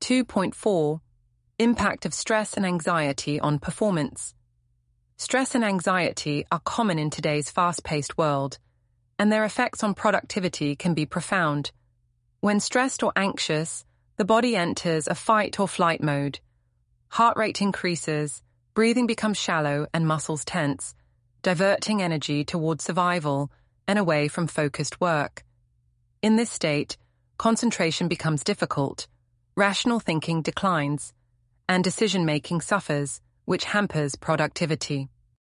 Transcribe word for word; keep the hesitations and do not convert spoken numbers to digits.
two point four. Impact of stress and anxiety on performance. Stress and anxiety are common in today's fast-paced world, and their effects on productivity can be profound. When stressed or anxious, the body enters a fight or flight mode. Heart rate increases, breathing becomes shallow and muscles tense, diverting energy towards survival and away from focused work. In this state, concentration becomes difficult, rational thinking declines, and decision-making suffers, which hampers productivity.